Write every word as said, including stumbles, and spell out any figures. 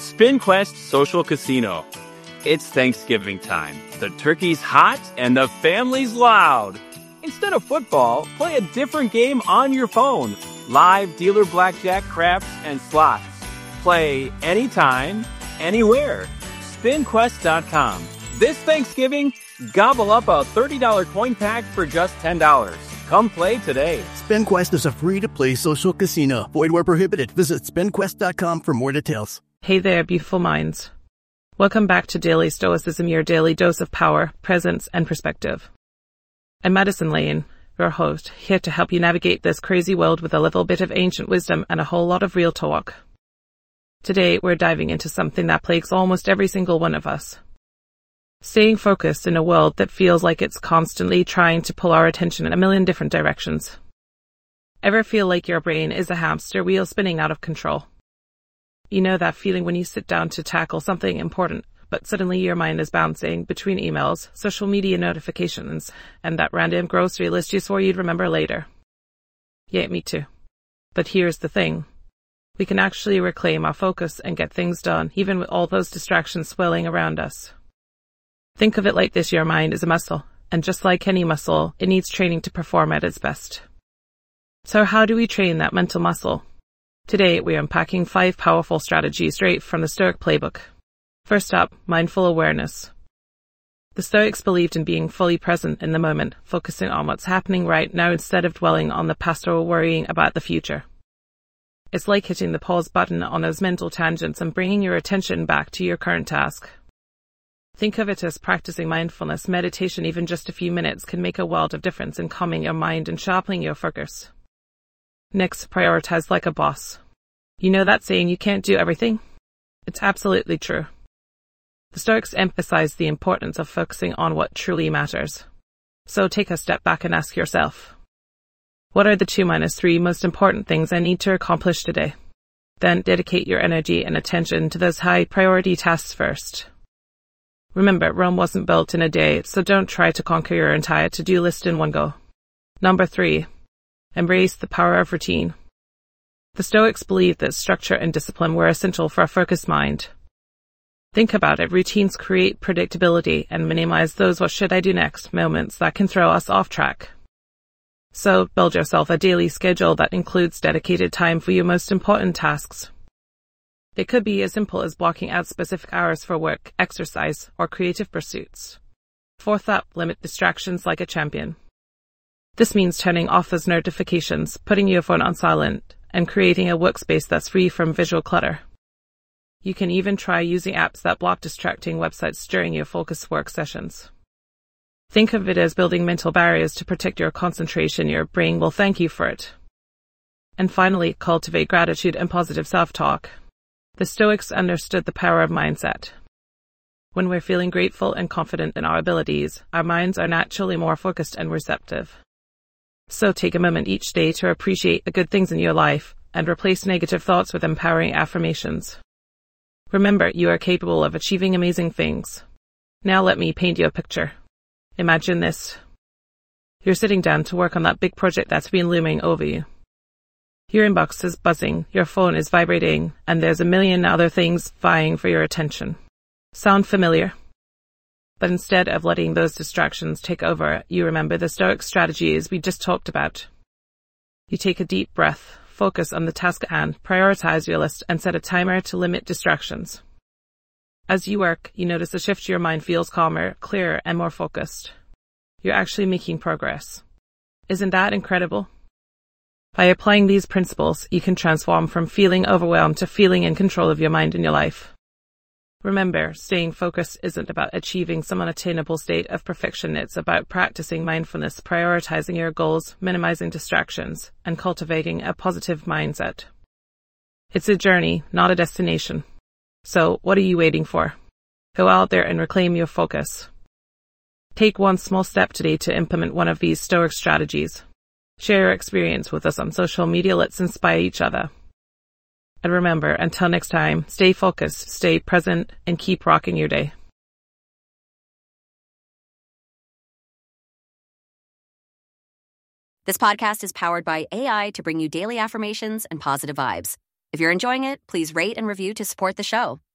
SpinQuest Social Casino. It's Thanksgiving time. The turkey's hot and the family's loud. Instead of football, play a different game on your phone. Live dealer blackjack, craps, and slots. Play anytime, anywhere. spin quest dot com. This Thanksgiving, gobble up a thirty dollars coin pack for just ten dollars. Come play today. SpinQuest is a free-to-play social casino. Void where prohibited. Visit spin quest dot com for more details. Hey there, beautiful minds. Welcome back to Daily Stoicism, your daily dose of power, presence, and perspective. I'm Madison Lane, your host, here to help you navigate this crazy world with a little bit of ancient wisdom and a whole lot of real talk. Today, we're diving into something that plagues almost every single one of us. Staying focused in a world that feels like it's constantly trying to pull our attention in a million different directions. Ever feel like your brain is a hamster wheel spinning out of control? You know that feeling when you sit down to tackle something important, but suddenly your mind is bouncing between emails, social media notifications, and that random grocery list you swore you'd remember later. Yeah, me too. But here's the thing. We can actually reclaim our focus and get things done, even with all those distractions swirling around us. Think of it like this: your mind is a muscle, and just like any muscle, it needs training to perform at its best. So how do we train that mental muscle? Today, we're unpacking five powerful strategies straight from the Stoic playbook. First up, mindful awareness. The Stoics believed in being fully present in the moment, focusing on what's happening right now instead of dwelling on the past or worrying about the future. It's like hitting the pause button on those mental tangents and bringing your attention back to your current task. Think of it as practicing mindfulness. Meditation, even just a few minutes, can make a world of difference in calming your mind and sharpening your focus. Next, prioritize like a boss. You know that saying, you can't do everything? It's absolutely true. The Stoics emphasize the importance of focusing on what truly matters. So take a step back and ask yourself, what are the two minus three most important things I need to accomplish today? Then dedicate your energy and attention to those high priority tasks first. Remember, Rome wasn't built in a day, so don't try to conquer your entire to-do list in one go. Number three. Embrace the power of routine. The Stoics believed that structure and discipline were essential for a focused mind. Think about it. Routines create predictability and minimize those what should I do next moments that can throw us off track. So build yourself a daily schedule that includes dedicated time for your most important tasks. It could be as simple as blocking out specific hours for work, exercise, or creative pursuits. Fourth up, limit distractions like a champion. This means turning off those notifications, putting your phone on silent, and creating a workspace that's free from visual clutter. You can even try using apps that block distracting websites during your focused work sessions. Think of it as building mental barriers to protect your concentration. Your brain will thank you for it. And finally, cultivate gratitude and positive self-talk. The Stoics understood the power of mindset. When we're feeling grateful and confident in our abilities, our minds are naturally more focused and receptive. So take a moment each day to appreciate the good things in your life and replace negative thoughts with empowering affirmations. Remember, you are capable of achieving amazing things. Now let me paint you a picture. Imagine this. You're sitting down to work on that big project that's been looming over you. Your inbox is buzzing, your phone is vibrating, and there's a million other things vying for your attention. Sound familiar? But instead of letting those distractions take over, you remember the Stoic strategies we just talked about. You take a deep breath, focus on the task at hand, prioritize your list, and set a timer to limit distractions. As you work, you notice a shift. Your mind feels calmer, clearer, and more focused. You're actually making progress. Isn't that incredible? By applying these principles, you can transform from feeling overwhelmed to feeling in control of your mind and your life. Remember, staying focused isn't about achieving some unattainable state of perfection. It's about practicing mindfulness, prioritizing your goals, minimizing distractions, and cultivating a positive mindset. It's a journey, not a destination. So, what are you waiting for? Go out there and reclaim your focus. Take one small step today to implement one of these Stoic strategies. Share your experience with us on social media. Let's inspire each other. And remember, until next time, stay focused, stay present, and keep rocking your day. This podcast is powered by A I to bring you daily affirmations and positive vibes. If you're enjoying it, please rate and review to support the show.